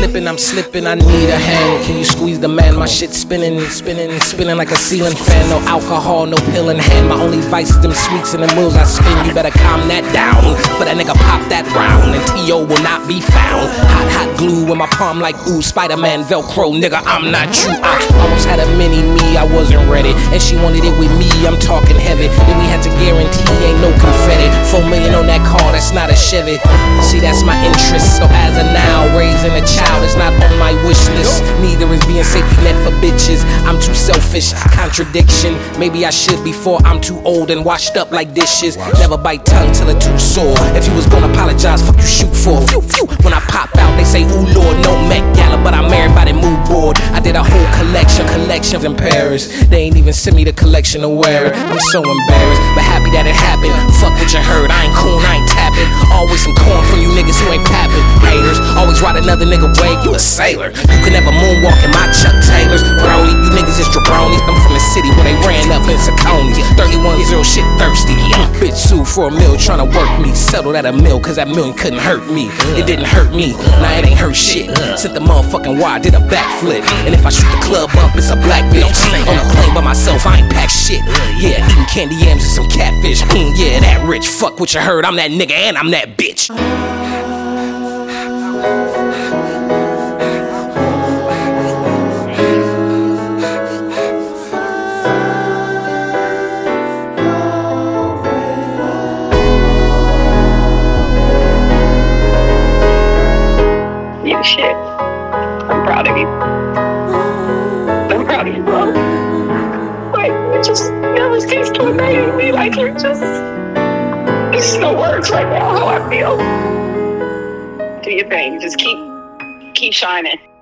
slipping, I need a hand. Can you squeeze the man? My shit spinning like a ceiling fan. No alcohol, no pill in hand. My only vice is them sweets and the wheels I spin. You better calm that down, for that nigga pop that round, and T.O. will not be found. Hot glue in my palm like ooh, Spider-Man Velcro, nigga, I'm not you. I almost had a mini-me, I wasn't ready, and she wanted it with me, I'm talking heavy. Then we had to guarantee ain't no confetti. 4 million on that car, that's not a Chevy. See, that's my interest, so as of now, raising a child is not on my wish list. Neither is being safety net for bitches. I'm too selfish, contradiction. Maybe I should before I'm too old and washed up like dishes. Never bite tongue till it too sore. If you was gonna apologize, fuck you shoot for. Phew, phew. When I pop out, they say, ooh Lord, no Met Gala, but I'm everybody mood board. I did a whole collection in Paris. They ain't even sent me the collection to wear it. I'm so embarrassed, but happy that it happened. Fuck what you heard, I ain't cool, I ain't tapping. Always some corn from you niggas who ain't papping. Haters, always ride another nigga wave, you a sailor. You can never moonwalk in my Chuck Taylors. Brody, you niggas is jabronis. I'm from the city where they ran up in Saconis. 31-0 shit thirsty. Bitch sued for a meal, tryna work me. Settled at a mill, cause that million couldn't hurt me. It didn't hurt me, now it ain't hurt shit. Sent the motherfucking wire, did a backflip. And if I shoot the club up, it's a black bitch. On a plane by myself, I ain't packed shit. Yeah, eating candy yams and some catfish. Yeah, that rich. Fuck what you heard, I'm that nigga and I'm that bitch. You shit. I'm proud of you. I'm proud of you, bro. Like, you just never cease to amaze me. Like, you're just... There's no words right now how I feel. Do your thing. Just keep shining.